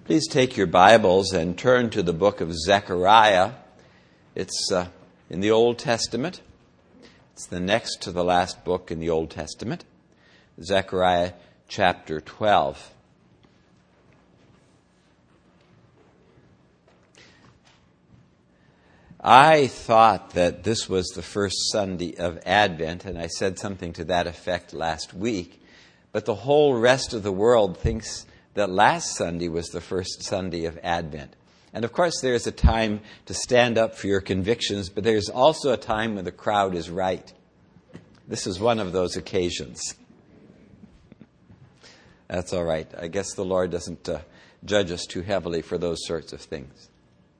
Please take your Bibles and turn to the book of Zechariah. It's in the Old Testament. It's the next to the last book in the Old Testament. Zechariah chapter 12. I thought that this was the first Sunday of Advent, and I said something to that effect last week. But the whole rest of the world thinks that last Sunday was the first Sunday of Advent. And of course, there's a time to stand up for your convictions, but there's also a time when the crowd is right. This is one of those occasions. That's all right. I guess the Lord doesn't judge us too heavily for those sorts of things.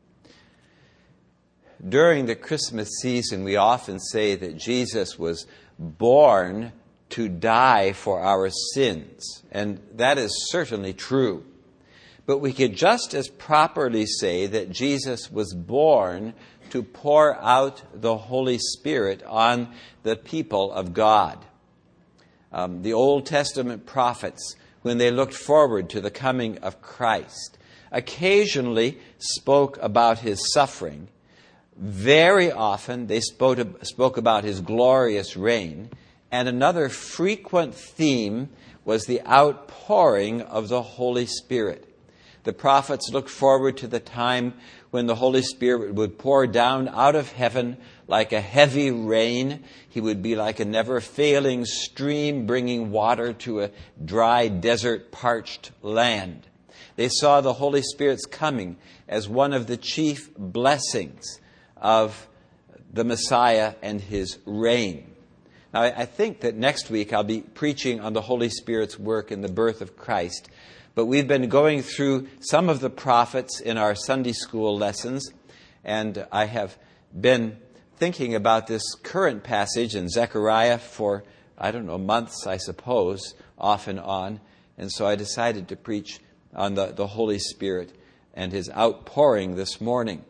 During the Christmas season, we often say that Jesus was born to die for our sins. And that is certainly true. But we could just as properly say that Jesus was born to pour out the Holy Spirit on the people of God. The Old Testament prophets, when they looked forward to the coming of Christ, occasionally spoke about his suffering. Very often they spoke about his glorious reign. And another frequent theme was the outpouring of the Holy Spirit. The prophets looked forward to the time when the Holy Spirit would pour down out of heaven like a heavy rain. He would be like a never-failing stream bringing water to a dry, desert, parched land. They saw the Holy Spirit's coming as one of the chief blessings of the Messiah and his reign. Now, I think that next week I'll be preaching on the Holy Spirit's work in the birth of Christ. But we've been going through some of the prophets in our Sunday school lessons. And I have been thinking about this current passage in Zechariah for, months, I suppose, off and on. And so I decided to preach on the Holy Spirit and his outpouring this morning.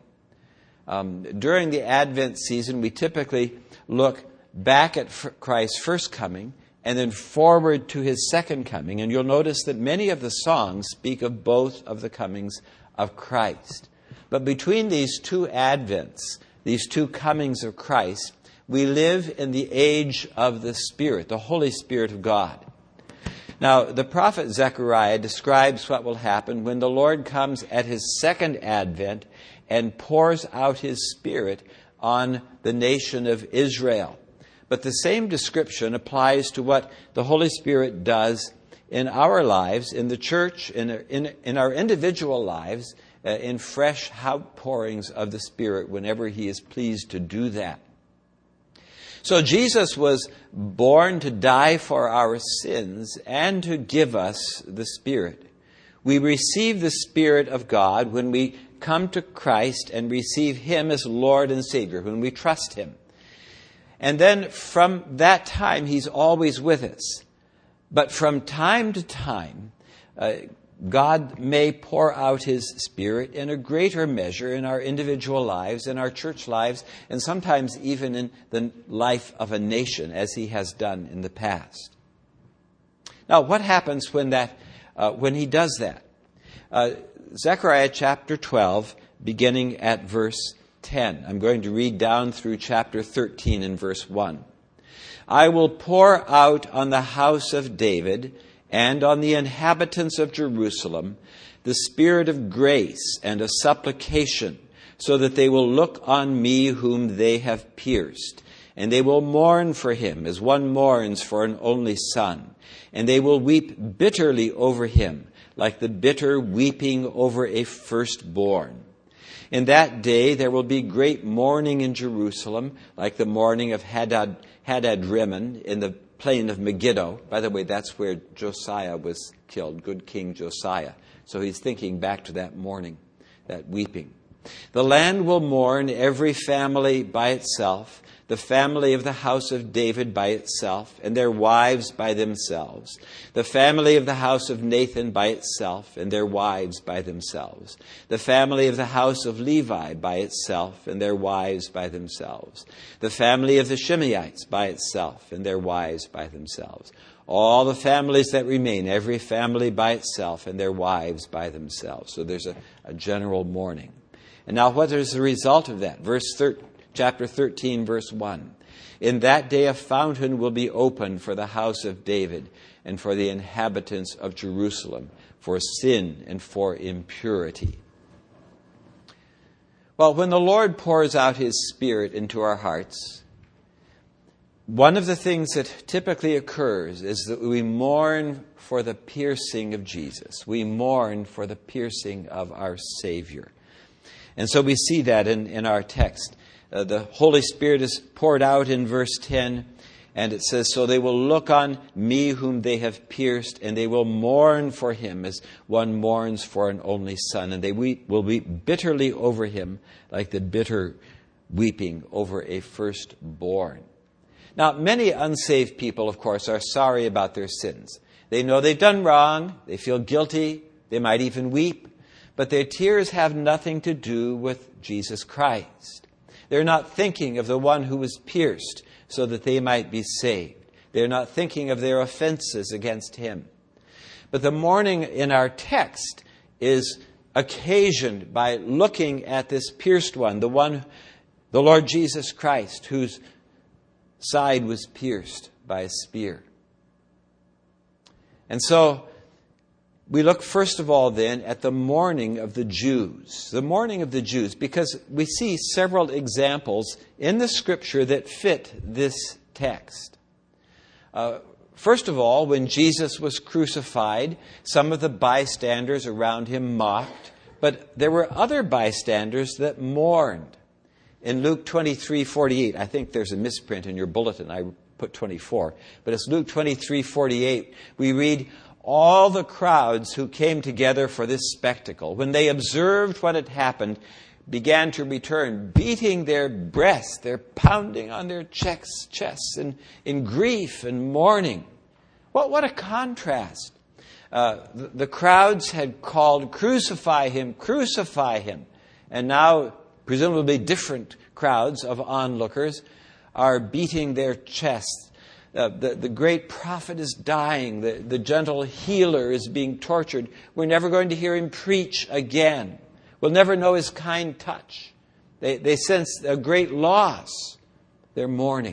During the Advent season, we typically look back at Christ's first coming and then forward to his second coming. And you'll notice that many of the songs speak of both of the comings of Christ. But between these two Advents, these two comings of Christ, we live in the age of the Spirit, the Holy Spirit of God. Now, the prophet Zechariah describes what will happen when the Lord comes at his second Advent and pours out his Spirit on the nation of Israel. But the same description applies to what the Holy Spirit does in our lives, in the church, in our individual lives, in fresh outpourings of the Spirit whenever he is pleased to do that. So Jesus was born to die for our sins and to give us the Spirit. We receive the Spirit of God when we come to Christ and receive him as Lord and Savior, when we trust him. And then from that time, he's always with us. But from time to time, God may pour out his Spirit in a greater measure in our individual lives, in our church lives, and sometimes even in the life of a nation, as he has done in the past. Now, what happens when he does that? Zechariah chapter 12, beginning at verse 10. I'm going to read down through chapter 13 and verse 1. I will pour out on the house of David and on the inhabitants of Jerusalem the spirit of grace and of supplication, so that they will look on me whom they have pierced. And they will mourn for him as one mourns for an only son. And they will weep bitterly over him, like the bitter weeping over a firstborn. In that day there will be great mourning in Jerusalem, like the mourning of Hadad-rimmon in the plain of Megiddo. By the way, that's where Josiah was killed, good King Josiah. So he's thinking back to that mourning, that weeping. The land will mourn, every family by itself, the family of the house of David by itself, and their wives by themselves, the family of the house of Nathan by itself, and their wives by themselves, the family of the house of Levi by itself, and their wives by themselves, the family of the Shimeites by itself, and their wives by themselves. all the families that remain, every family by itself, and their wives by themselves. So there's a general mourning. And now what is the result of that? Chapter 13, verse 1. In that day a fountain will be opened for the house of David and for the inhabitants of Jerusalem, for sin and for impurity. Well, when the Lord pours out His Spirit into our hearts, one of the things that typically occurs is that we mourn for the piercing of Jesus. We mourn for the piercing of our Savior. And so we see that in our text. The Holy Spirit is poured out in verse 10, and it says, "So they will look on me whom they have pierced, and they will mourn for him as one mourns for an only son, and they will weep bitterly over him like the bitter weeping over a firstborn." Now, many unsaved people, of course, are sorry about their sins. They know they've done wrong, they feel guilty, they might even weep, but their tears have nothing to do with Jesus Christ. They're not thinking of the one who was pierced so that they might be saved. They're not thinking of their offenses against Him. But the mourning in our text is occasioned by looking at this pierced one, the Lord Jesus Christ, whose side was pierced by a spear. And so we look first of all then at the mourning of the Jews. The mourning of the Jews, because we see several examples in the Scripture that fit this text. First of all, when Jesus was crucified, some of the bystanders around Him mocked, but there were other bystanders that mourned. In Luke 23:48, I think there's a misprint in your bulletin, I put 24, but it's Luke 23:48, we read, "All the crowds who came together for this spectacle, when they observed what had happened, began to return, beating their breasts, they're pounding on their chests in grief and mourning." What a contrast. The crowds had called, "Crucify him, crucify him." And now, presumably different crowds of onlookers are beating their chests. The great prophet is dying. The gentle healer is being tortured. We're never going to hear him preach again. We'll never know his kind touch. They sense a great loss. They're mourning.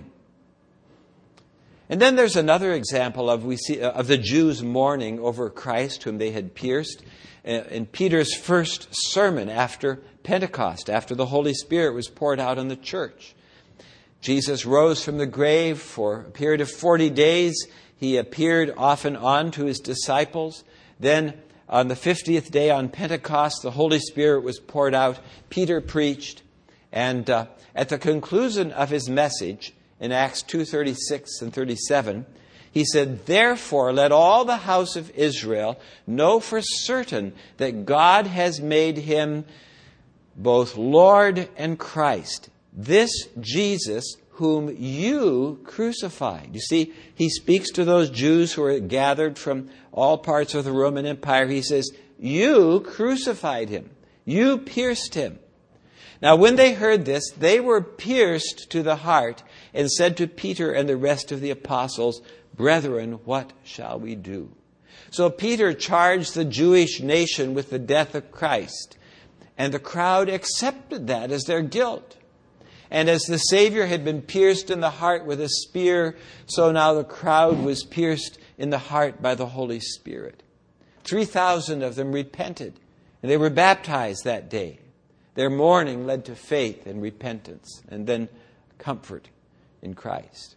And then there's another example of the Jews mourning over Christ whom they had pierced. In Peter's first sermon after Pentecost, after the Holy Spirit was poured out on the church. Jesus rose from the grave for a period of 40 days. He appeared off and on to His disciples. Then on the 50th day on Pentecost, the Holy Spirit was poured out. Peter preached. And at the conclusion of his message, in Acts 2:36 and 37, he said, "Therefore let all the house of Israel know for certain that God has made Him both Lord and Christ, this Jesus whom you crucified." You see, he speaks to those Jews who are gathered from all parts of the Roman Empire. He says, "You crucified Him. You pierced Him." Now, when they heard this, they were pierced to the heart and said to Peter and the rest of the apostles, "Brethren, what shall we do?" So Peter charged the Jewish nation with the death of Christ. And the crowd accepted that as their guilt. And as the Savior had been pierced in the heart with a spear, so now the crowd was pierced in the heart by the Holy Spirit. 3,000 of them repented, and they were baptized that day. Their mourning led to faith and repentance, and then comfort in Christ.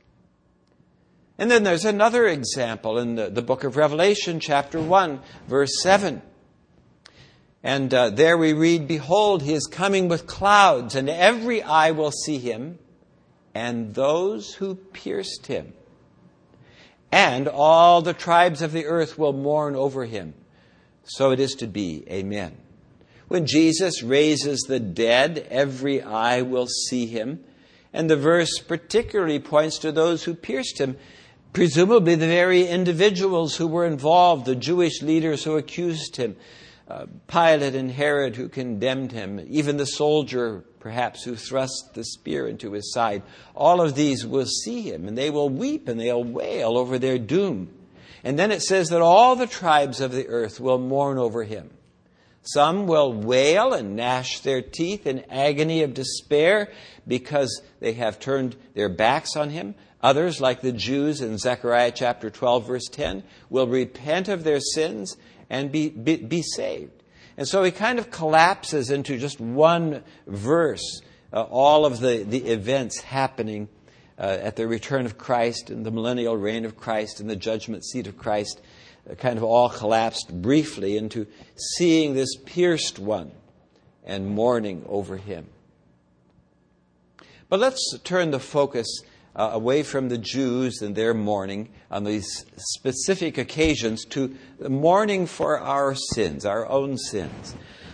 And then there's another example in the book of Revelation, chapter 1, verse 7. And there we read, "Behold, He is coming with clouds, and every eye will see Him, and those who pierced Him. And all the tribes of the earth will mourn over Him. So it is to be. Amen." When Jesus raises the dead, every eye will see Him. And the verse particularly points to those who pierced Him, presumably the very individuals who were involved, the Jewish leaders who accused Him, Pilate and Herod who condemned Him, even the soldier perhaps who thrust the spear into His side. All of these will see Him, and they will weep and they'll wail over their doom. And then it says that all the tribes of the earth will mourn over him. Some will wail and gnash their teeth in agony of despair because they have turned their backs on him. Others, like the Jews in Zechariah chapter 12, verse 10, will repent of their sins and be saved. And so he kind of collapses into just one verse, all of the events happening at the return of Christ and the millennial reign of Christ and the judgment seat of Christ, kind of all collapsed briefly into seeing this pierced one and mourning over him. But let's turn the focus away from the Jews and their mourning on these specific occasions to the mourning for our sins, our own sins.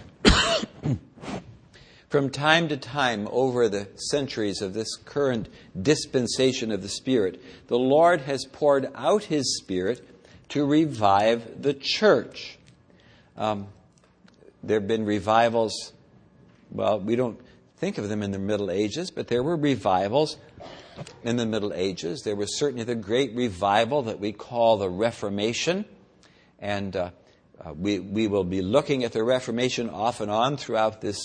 From time to time over the centuries of this current dispensation of the Spirit, the Lord has poured out His Spirit to revive the church. There have been revivals, well, we don't think of them in the Middle Ages, but there were revivals in the Middle Ages. There was certainly the great revival that we call the Reformation. And we will be looking at the Reformation off and on throughout this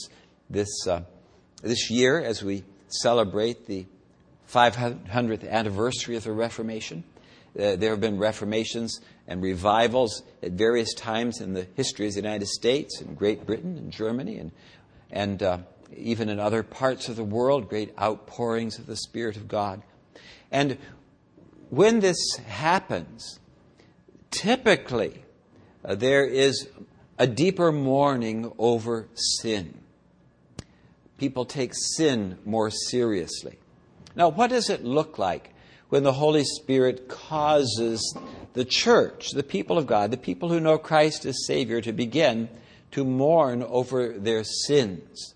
year as we celebrate the 500th anniversary of the Reformation. There have been reformations and revivals at various times in the history of the United States and Great Britain and Germany and even in other parts of the world, great outpourings of the Spirit of God. And when this happens, typically there is a deeper mourning over sin. People take sin more seriously. Now, what does it look like when the Holy Spirit causes the church, the people of God, the people who know Christ as Savior, to begin to mourn over their sins?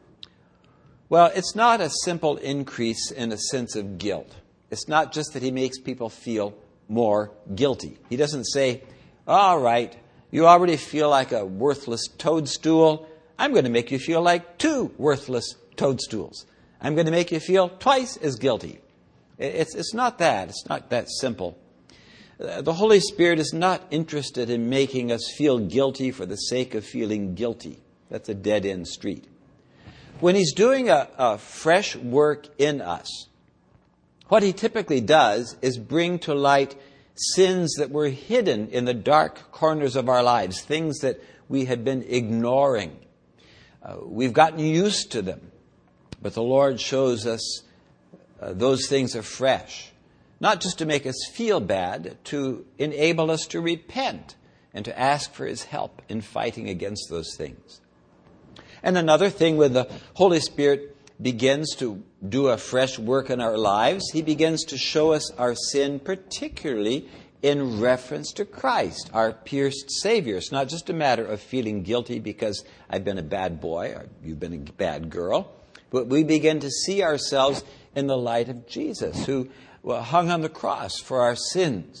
Well, it's not a simple increase in a sense of guilt. It's not just that He makes people feel more guilty. He doesn't say, all right, you already feel like a worthless toadstool. I'm going to make you feel like 2 worthless toadstools. I'm going to make you feel twice as guilty. It's not that. It's not that simple. The Holy Spirit is not interested in making us feel guilty for the sake of feeling guilty. That's a dead-end street. When He's doing a fresh work in us, what He typically does is bring to light sins that were hidden in the dark corners of our lives, things that we had been ignoring. We've gotten used to them, but the Lord shows us those things afresh, not just to make us feel bad, to enable us to repent and to ask for His help in fighting against those things. And another thing, when the Holy Spirit begins to do a fresh work in our lives, He begins to show us our sin, particularly in reference to Christ, our pierced Savior. It's not just a matter of feeling guilty because I've been a bad boy or you've been a bad girl, but we begin to see ourselves in the light of Jesus, who hung on the cross for our sins.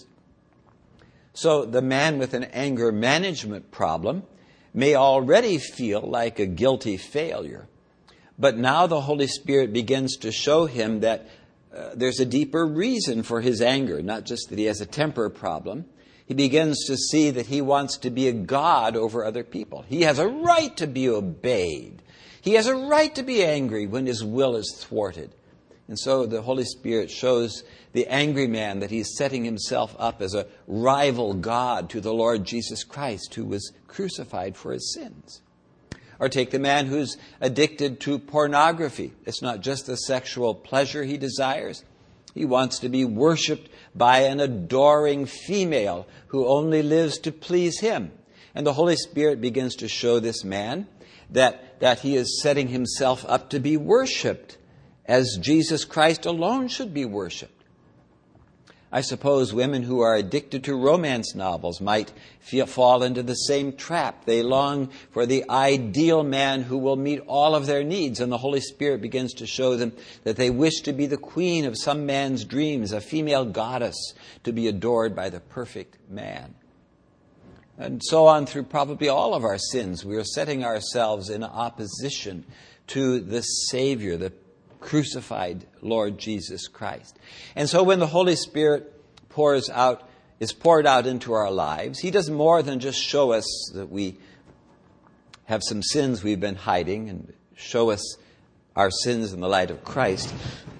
So the man with an anger management problem may already feel like a guilty failure. But now the Holy Spirit begins to show him that there's a deeper reason for his anger, not just that he has a temper problem. He begins to see that he wants to be a god over other people. He has a right to be obeyed. He has a right to be angry when his will is thwarted. And so the Holy Spirit shows the angry man that he's setting himself up as a rival God to the Lord Jesus Christ, who was crucified for his sins. Or take the man who's addicted to pornography. It's not just the sexual pleasure he desires. He wants to be worshipped by an adoring female who only lives to please him. And the Holy Spirit begins to show this man that he is setting himself up to be worshipped as Jesus Christ alone should be worshipped. I suppose women who are addicted to romance novels might fall into the same trap. They long for the ideal man who will meet all of their needs, and the Holy Spirit begins to show them that they wish to be the queen of some man's dreams, a female goddess to be adored by the perfect man. And so on through probably all of our sins. We are setting ourselves in opposition to the Savior, the crucified Lord Jesus Christ. And so when the Holy Spirit pours out is poured out into our lives, He does more than just show us that we have some sins we've been hiding and show us our sins in the light of Christ.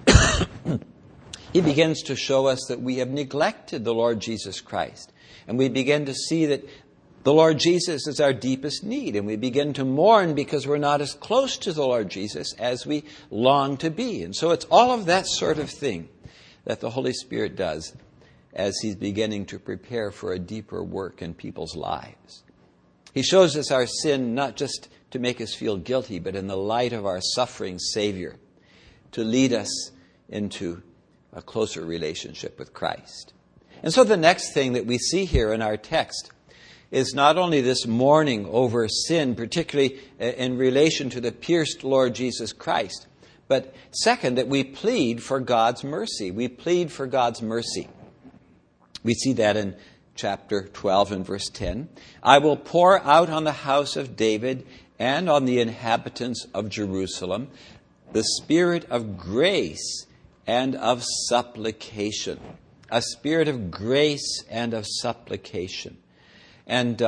He begins to show us that we have neglected the Lord Jesus Christ. And we begin to see that the Lord Jesus is our deepest need. And we begin to mourn because we're not as close to the Lord Jesus as we long to be. And so it's all of that sort of thing that the Holy Spirit does as He's beginning to prepare for a deeper work in people's lives. He shows us our sin not just to make us feel guilty, but in the light of our suffering Savior, to lead us into a closer relationship with Christ. And so the next thing that we see here in our text is not only this mourning over sin, particularly in relation to the pierced Lord Jesus Christ, but second, that we plead for God's mercy. We plead for God's mercy. We see that in chapter 12 and verse 10. I will pour out on the house of David and on the inhabitants of Jerusalem the spirit of grace and of supplication. A spirit of grace and of supplication. And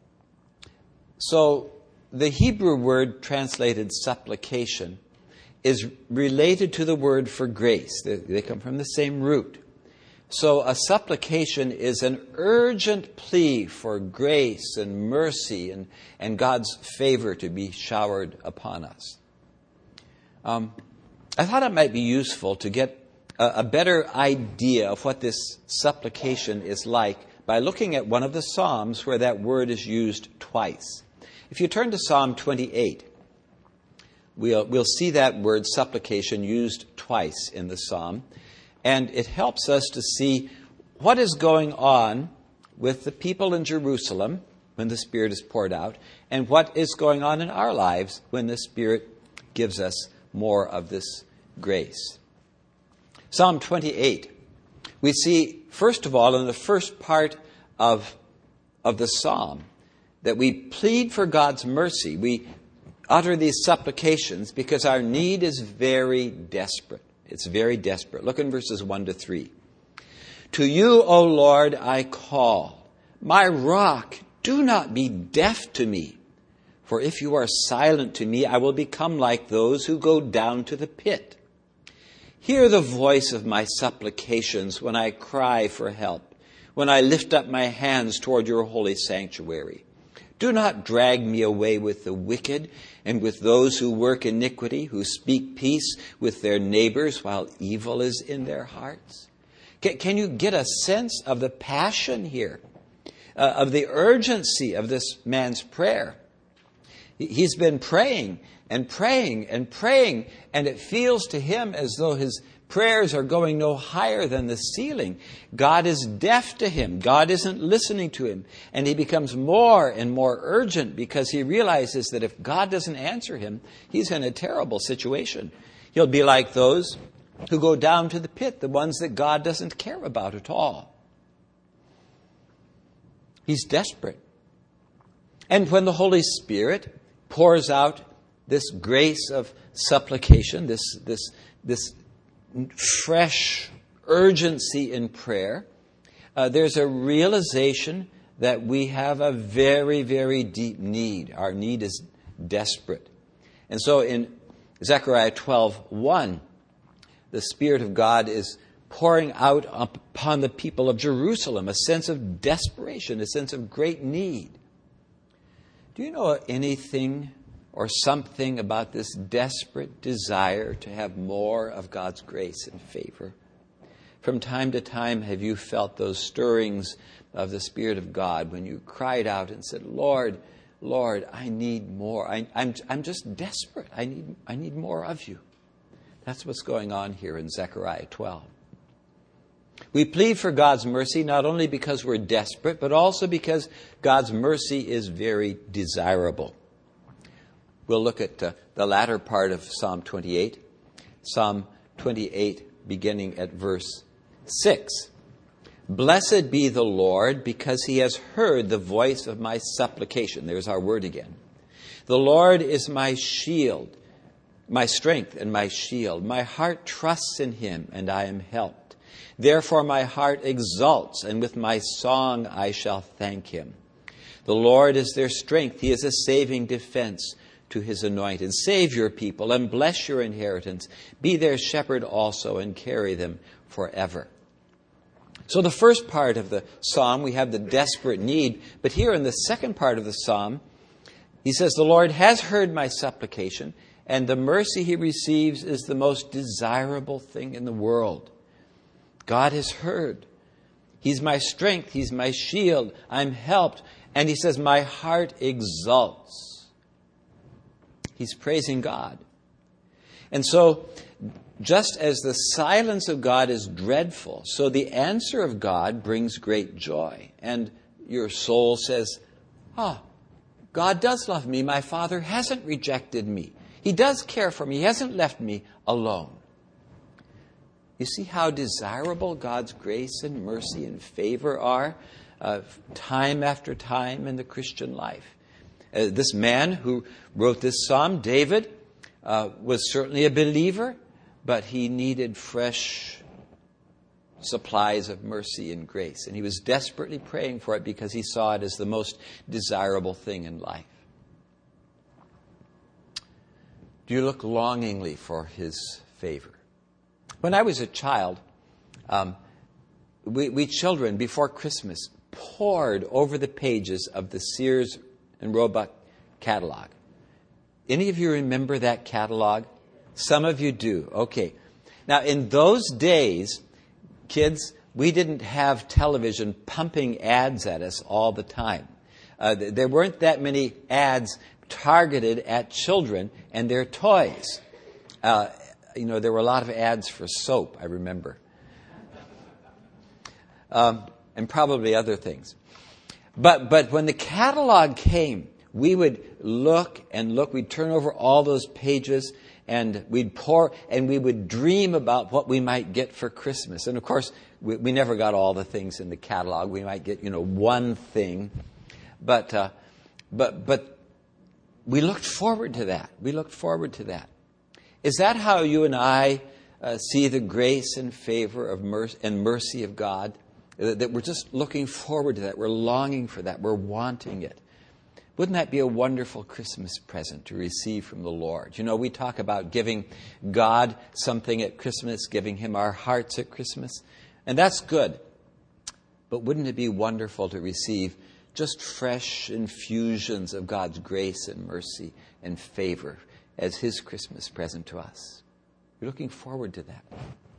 so the Hebrew word translated supplication is related to the word for grace. They come from the same root. So a supplication is an urgent plea for grace and mercy and God's favor to be showered upon us. I thought it might be useful to get a better idea of what this supplication is like by looking at one of the Psalms where that word is used twice. If you turn to Psalm 28, we'll see that word supplication used twice in the Psalm. And it helps us to see what is going on with the people in Jerusalem when the Spirit is poured out, and what is going on in our lives when the Spirit gives us more of this grace. Psalm 28, we see, first of all, in the first part of the psalm, that we plead for God's mercy. We utter these supplications because our need is very desperate. It's very desperate. Look in verses 1 to 3. To you, O Lord, I call. My rock, do not be deaf to me. For if you are silent to me, I will become like those who go down to the pit. Hear the voice of my supplications when I cry for help, when I lift up my hands toward your holy sanctuary. Do not drag me away with the wicked and with those who work iniquity, who speak peace with their neighbors while evil is in their hearts. Can you get a sense of the passion here, of the urgency of this man's prayer? He's been praying and praying and praying, and it feels to him as though his prayers are going no higher than the ceiling. God is deaf to him. God isn't listening to him. And he becomes more and more urgent because he realizes that if God doesn't answer him, he's in a terrible situation. He'll be like those who go down to the pit, the ones that God doesn't care about at all. He's desperate. And when the Holy Spirit pours out this grace of supplication, this fresh urgency in prayer, there's a realization that we have a very, very deep need. Our need is desperate. And so in Zechariah 12:1, the Spirit of God is pouring out upon the people of Jerusalem a sense of desperation, a sense of great need. Do you know anything or something about this desperate desire to have more of God's grace and favor? From time to time, have you felt those stirrings of the Spirit of God when you cried out and said, Lord, Lord, I need more. I'm just desperate. I need more of you. That's what's going on here in Zechariah 12. We plead for God's mercy not only because we're desperate, but also because God's mercy is very desirable. We'll look at the latter part of Psalm 28. Psalm 28, beginning at verse 6. Blessed be the Lord, because he has heard the voice of my supplication. There's our word again. The Lord is my shield, my strength and my shield. My heart trusts in him, and I am helped. Therefore my heart exults, and with my song I shall thank him. The Lord is their strength. He is a saving defense to his anointed. Save your people and bless your inheritance. Be their shepherd also and carry them forever. So the first part of the psalm, we have the desperate need. But here in the second part of the psalm, he says, the Lord has heard my supplication, and the mercy he receives is the most desirable thing in the world. God has heard. He's my strength. He's my shield. I'm helped. And he says, my heart exults. He's praising God. And so, just as the silence of God is dreadful, so the answer of God brings great joy. And your soul says, God does love me. My Father hasn't rejected me. He does care for me. He hasn't left me alone. You see how desirable God's grace and mercy and favor are time after time in the Christian life. This man who wrote this psalm, David, was certainly a believer, but he needed fresh supplies of mercy and grace. And he was desperately praying for it because he saw it as the most desirable thing in life. Do you look longingly for his favor? When I was a child, we children, before Christmas, pored over the pages of the Sears and Roebuck catalog. Any of you remember that catalog? Some of you do. Okay. Now, in those days, kids, we didn't have television pumping ads at us all the time. There weren't that many ads targeted at children and their toys. There were a lot of ads for soap, I remember. And probably other things. But when the catalog came, we would look and look. We'd turn over all those pages, and we'd pour, and we would dream about what we might get for Christmas. And of course, we never got all the things in the catalog. We might get, one thing. But we looked forward to that. We looked forward to that. Is that how you and I see the grace and favor of mercy of God? That we're just looking forward to that. We're longing for that. We're wanting it. Wouldn't that be a wonderful Christmas present to receive from the Lord? We talk about giving God something at Christmas, giving him our hearts at Christmas. And that's good. But wouldn't it be wonderful to receive just fresh infusions of God's grace and mercy and favor as his Christmas present to us? We're looking forward to that.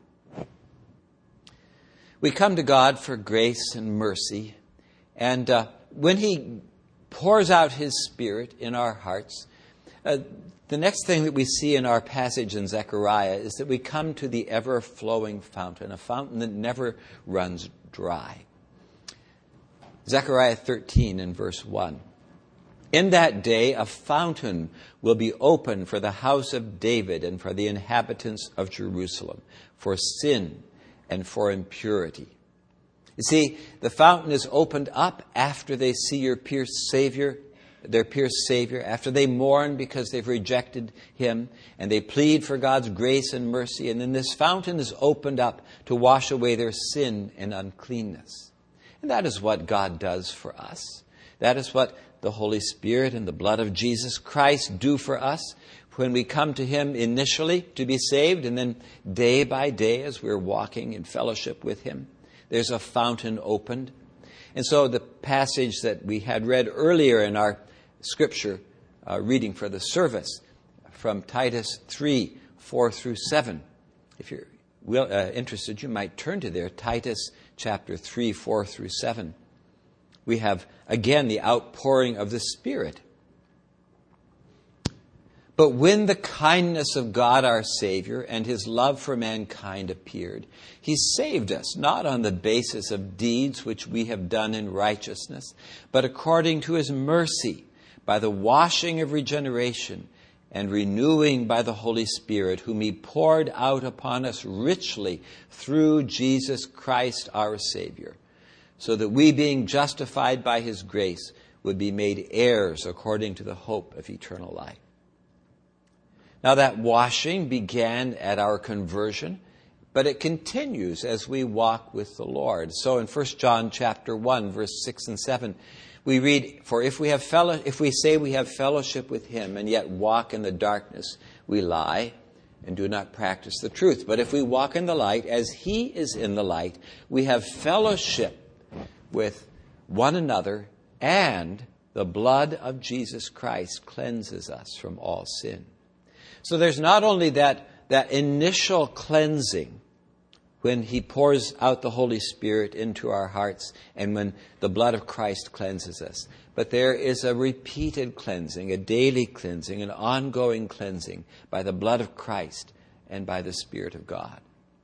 We come to God for grace and mercy, and when he pours out his Spirit in our hearts, the next thing that we see in our passage in Zechariah is that we come to the ever-flowing fountain, a fountain that never runs dry. Zechariah 13 and verse 1. In that day a fountain will be opened for the house of David and for the inhabitants of Jerusalem, for sin and for impurity. You see, the fountain is opened up after they see their pierced Savior, after they mourn because they've rejected him, and they plead for God's grace and mercy, and then this fountain is opened up to wash away their sin and uncleanness. And that is what God does for us. That is what the Holy Spirit and the blood of Jesus Christ do for us when we come to him initially to be saved, and then day by day as we're walking in fellowship with him, there's a fountain opened. And so the passage that we had read earlier in our scripture reading for the service from Titus 3, 4 through 7. If you're interested, you might turn to there, Titus chapter 3, 4 through 7. We have, again, the outpouring of the Spirit. But when the kindness of God our Savior and his love for mankind appeared, he saved us, not on the basis of deeds which we have done in righteousness, but according to his mercy, by the washing of regeneration and renewing by the Holy Spirit, whom he poured out upon us richly through Jesus Christ our Savior, so that we, being justified by his grace, would be made heirs according to the hope of eternal life. Now that washing began at our conversion, but it continues as we walk with the Lord. So in 1 John chapter 1, verse 6 and 7, we read, "For if we say we have fellowship with him and yet walk in the darkness, we lie and do not practice the truth. But if we walk in the light as he is in the light, we have fellowship with one another, and the blood of Jesus Christ cleanses us from all sin." So there's not only that initial cleansing when he pours out the Holy Spirit into our hearts and when the blood of Christ cleanses us, but there is a repeated cleansing, a daily cleansing, an ongoing cleansing by the blood of Christ and by the Spirit of God.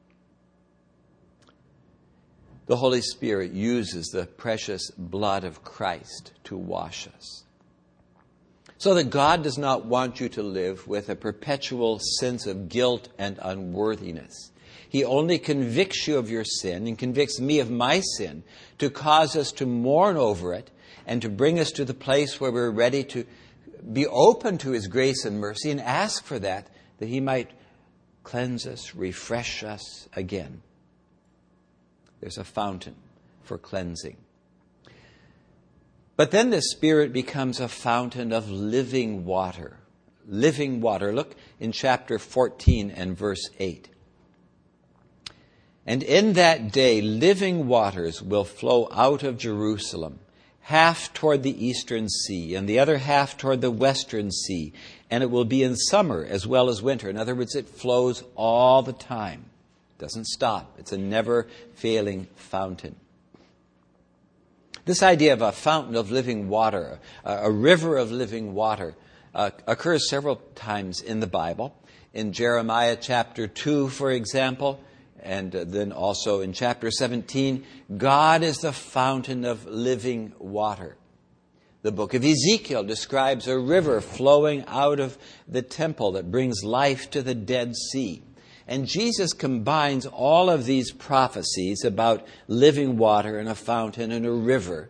The Holy Spirit uses the precious blood of Christ to wash us. So that God does not want you to live with a perpetual sense of guilt and unworthiness. He only convicts you of your sin and convicts me of my sin to cause us to mourn over it and to bring us to the place where we're ready to be open to his grace and mercy and ask for that he might cleanse us, refresh us again. There's a fountain for cleansing. But then the Spirit becomes a fountain of living water. Living water. Look in chapter 14 and verse 8. "And in that day living waters will flow out of Jerusalem, half toward the eastern sea and the other half toward the western sea. And it will be in summer as well as winter." In other words, it flows all the time. It doesn't stop. It's a never-failing fountain. This idea of a fountain of living water, a river of living water, occurs several times in the Bible. In Jeremiah chapter 2, for example, and then also in chapter 17, God is the fountain of living water. The book of Ezekiel describes a river flowing out of the temple that brings life to the Dead Sea. And Jesus combines all of these prophecies about living water and a fountain and a river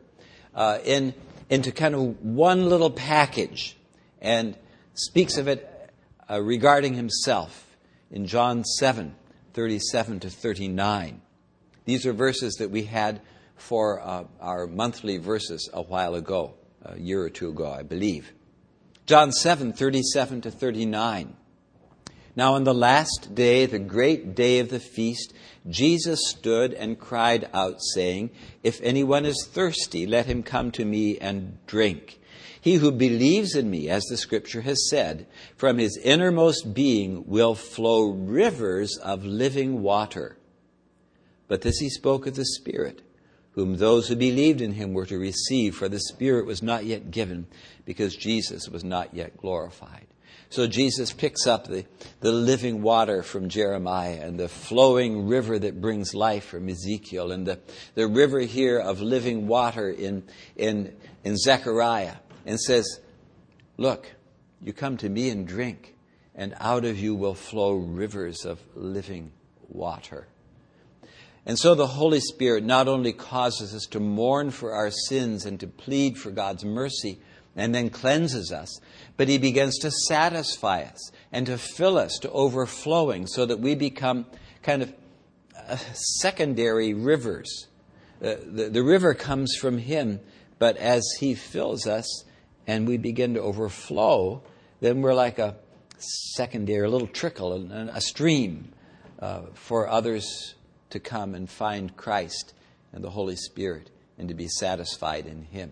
into kind of one little package and speaks of it regarding himself in John 7:37 to 39. These are verses that we had for our monthly verses a while ago, a year or two ago, I believe. John 7:37 to 39. "Now on the last day, the great day of the feast, Jesus stood and cried out, saying, 'If anyone is thirsty, let him come to me and drink. He who believes in me, as the Scripture has said, from his innermost being will flow rivers of living water.' But this he spoke of the Spirit, whom those who believed in him were to receive, for the Spirit was not yet given, because Jesus was not yet glorified." So Jesus picks up the living water from Jeremiah and the flowing river that brings life from Ezekiel and the river here of living water in Zechariah and says, "Look, you come to me and drink, and out of you will flow rivers of living water." And so the Holy Spirit not only causes us to mourn for our sins and to plead for God's mercy and then cleanses us, but he begins to satisfy us and to fill us to overflowing so that we become kind of secondary rivers. The river comes from him, but as he fills us and we begin to overflow, then we're like a secondary, a little trickle, a stream for others to come and find Christ and the Holy Spirit and to be satisfied in him.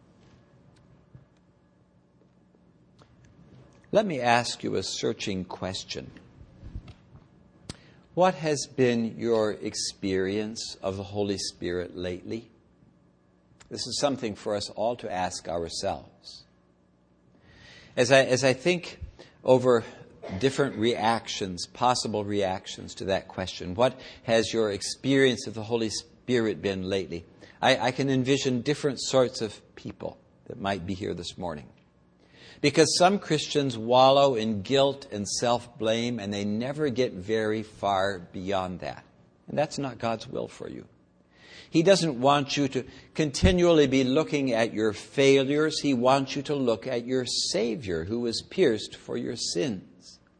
Let me ask you a searching question. What has been your experience of the Holy Spirit lately? This is something for us all to ask ourselves. As I think over different reactions, possible reactions to that question, what has your experience of the Holy Spirit been lately? I can envision different sorts of people that might be here this morning. Because some Christians wallow in guilt and self-blame, and they never get very far beyond that. And that's not God's will for you. He doesn't want you to continually be looking at your failures. He wants you to look at your Savior, who was pierced for your sins.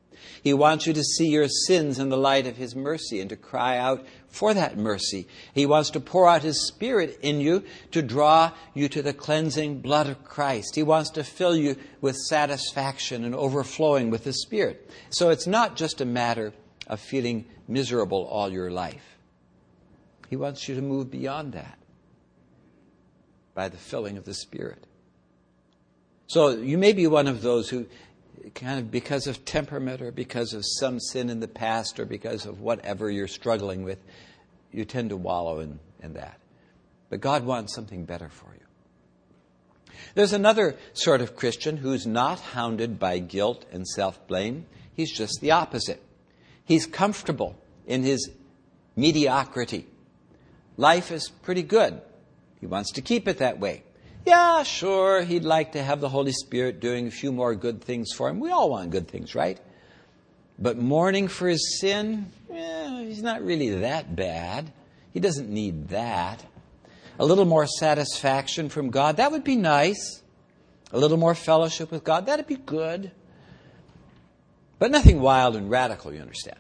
He wants you to see your sins in the light of His mercy and to cry out for that mercy. He wants to pour out His Spirit in you to draw you to the cleansing blood of Christ. He wants to fill you with satisfaction and overflowing with the Spirit. So it's not just a matter of feeling miserable all your life. He wants you to move beyond that by the filling of the Spirit. So you may be one of those who kind of, because of temperament or because of some sin in the past or because of whatever you're struggling with, you tend to wallow in that. But God wants something better for you. There's another sort of Christian who's not hounded by guilt and self-blame. He's just the opposite. He's comfortable in his mediocrity. Life is pretty good. He wants to keep it that way. Yeah, sure, he'd like to have the Holy Spirit doing a few more good things for him. We all want good things, right? But mourning for his sin, he's not really that bad. He doesn't need that. A little more satisfaction from God, that would be nice. A little more fellowship with God, that'd be good. But nothing wild and radical, you understand.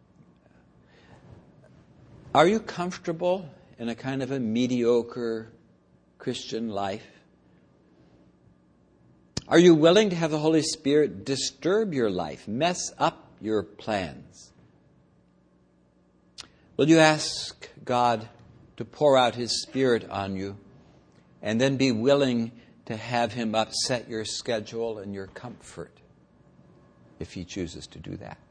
Are you comfortable in a kind of a mediocre Christian life? Are you willing to have the Holy Spirit disturb your life, mess up your plans? Will you ask God to pour out His Spirit on you and then be willing to have Him upset your schedule and your comfort if He chooses to do that?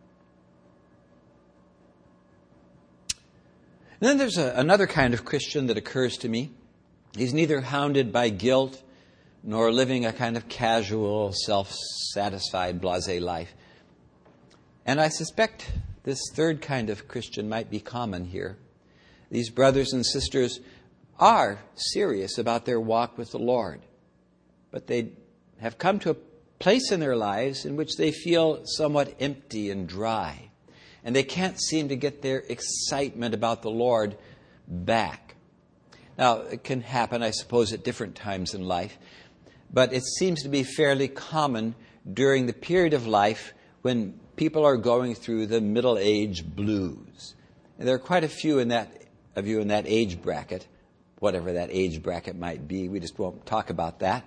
And then there's another kind of Christian that occurs to me. He's neither hounded by guilt nor living a kind of casual, self-satisfied, blasé life. And I suspect this third kind of Christian might be common here. These brothers and sisters are serious about their walk with the Lord, but they have come to a place in their lives in which they feel somewhat empty and dry, and they can't seem to get their excitement about the Lord back. Now, it can happen, I suppose, at different times in life, but it seems to be fairly common during the period of life when people are going through the middle-age blues. And there are quite a few of you in that age bracket, whatever that age bracket might be. We just won't talk about that.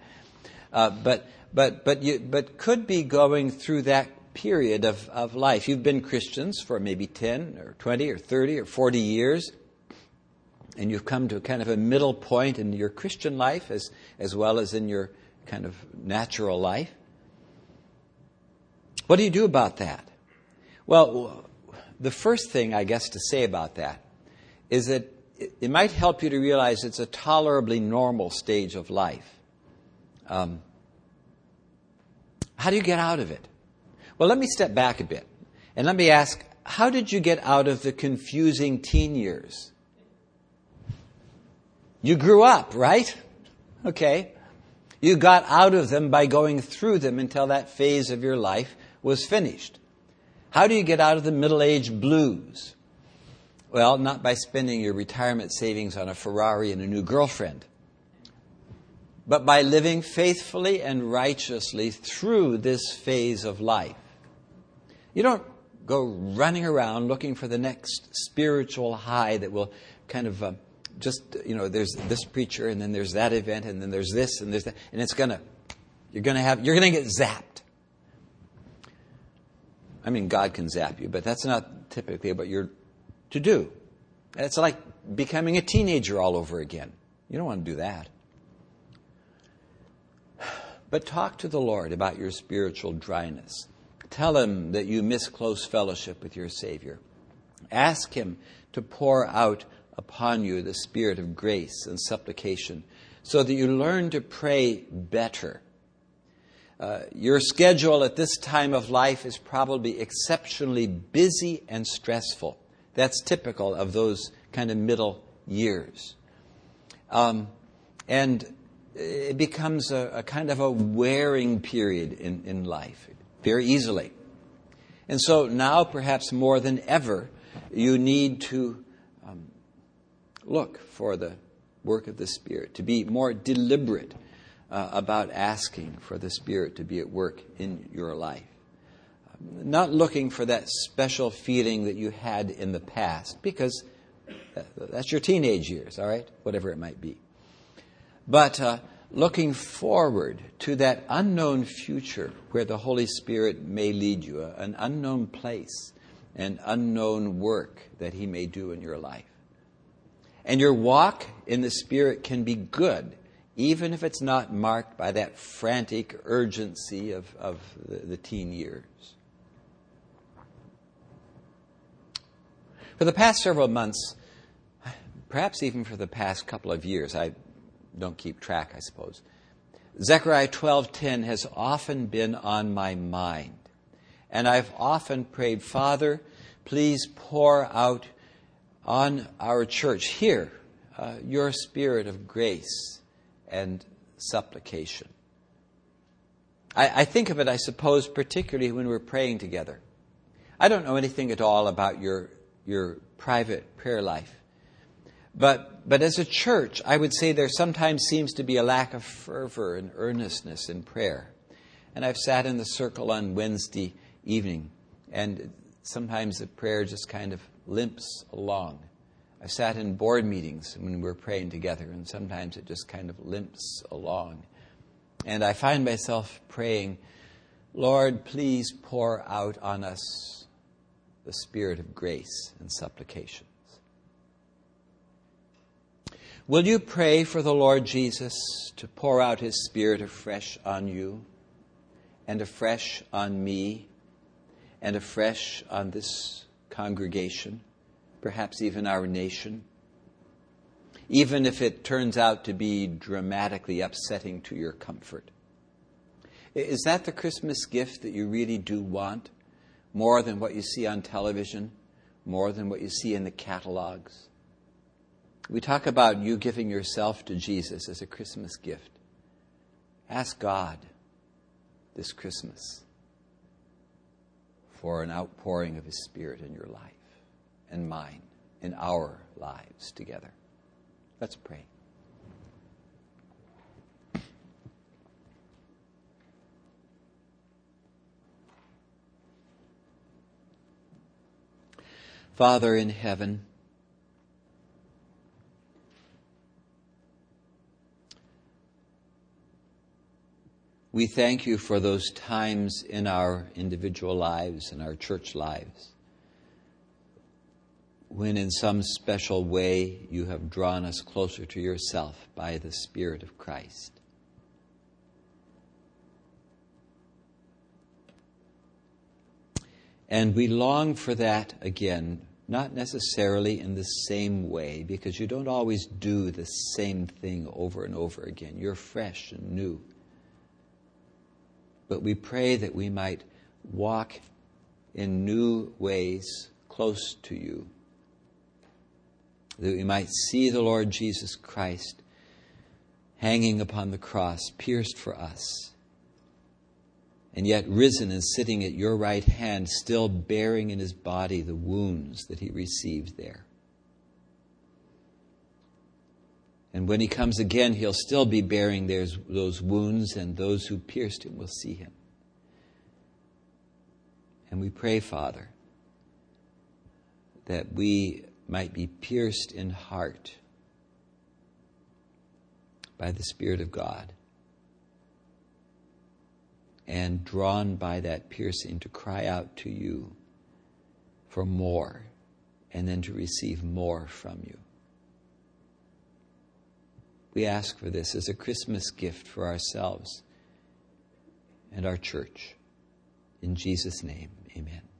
But could be going through that period of life. You've been Christians for maybe 10 or 20 or 30 or 40 years. And you've come to kind of a middle point in your Christian life as well as in your kind of natural life. What do you do about that? Well, the first thing, I guess, to say about that is that it might help you to realize it's a tolerably normal stage of life. How do you get out of it? Well, let me step back a bit and let me ask, how did you get out of the confusing teen years? You grew up, right? Okay. You got out of them by going through them until that phase of your life was finished. How do you get out of the middle-age blues? Well, not by spending your retirement savings on a Ferrari and a new girlfriend, but by living faithfully and righteously through this phase of life. You don't go running around looking for the next spiritual high that will kind of there's this preacher and then there's that event and then there's this and there's that, and you're going to get zapped. I mean, God can zap you, but that's not typically what you're to do. It's like becoming a teenager all over again. You don't want to do that. But talk to the Lord about your spiritual dryness. Tell Him that you miss close fellowship with your Savior. Ask Him to pour out upon you the spirit of grace and supplication so that you learn to pray better. Your schedule at this time of life is probably exceptionally busy and stressful. That's typical of those kind of middle years. And it becomes a kind of a wearing period in life very easily. And so now, perhaps more than ever, you need to look for the work of the Spirit, to be more deliberate about asking for the Spirit to be at work in your life. not looking for that special feeling that you had in the past, because that's your teenage years, all right? Whatever it might be. But looking forward to that unknown future where the Holy Spirit may lead you, an unknown place, an unknown work that He may do in your life. And your walk in the Spirit can be good, even if it's not marked by that frantic urgency of the teen years. For the past several months, perhaps even for the past couple of years, I don't keep track, I suppose, Zechariah 12:10 has often been on my mind. And I've often prayed, Father, please pour out on our church here your spirit of grace and supplication. I think of it, I suppose, particularly when we're praying together. I don't know anything at all about your private prayer life. But as a church, I would say there sometimes seems to be a lack of fervor and earnestness in prayer. And I've sat in the circle on Wednesday evening, and sometimes the prayer just kind of limps along. I've sat in board meetings when we're praying together, and sometimes it just kind of limps along. And I find myself praying, Lord, please pour out on us the spirit of grace and supplication. Will you pray for the Lord Jesus to pour out His Spirit afresh on you, and afresh on me, and afresh on this congregation, perhaps even our nation, even if it turns out to be dramatically upsetting to your comfort? Is that the Christmas gift that you really do want, more than what you see on television, more than what you see in the catalogs? We talk about you giving yourself to Jesus as a Christmas gift. Ask God this Christmas for an outpouring of His Spirit in your life and mine, in our lives together. Let's pray. Father in heaven, we thank You for those times in our individual lives, in our church lives, when in some special way You have drawn us closer to Yourself by the Spirit of Christ. And we long for that again, not necessarily in the same way, because You don't always do the same thing over and over again. You're fresh and new. But we pray that we might walk in new ways close to You, that we might see the Lord Jesus Christ hanging upon the cross, pierced for us, and yet risen and sitting at Your right hand, still bearing in His body the wounds that He received there. And when He comes again, He'll still be bearing those wounds, and those who pierced Him will see Him. And we pray, Father, that we might be pierced in heart by the Spirit of God, and drawn by that piercing to cry out to You for more, and then to receive more from You. We ask for this as a Christmas gift for ourselves and our church. In Jesus' name, amen.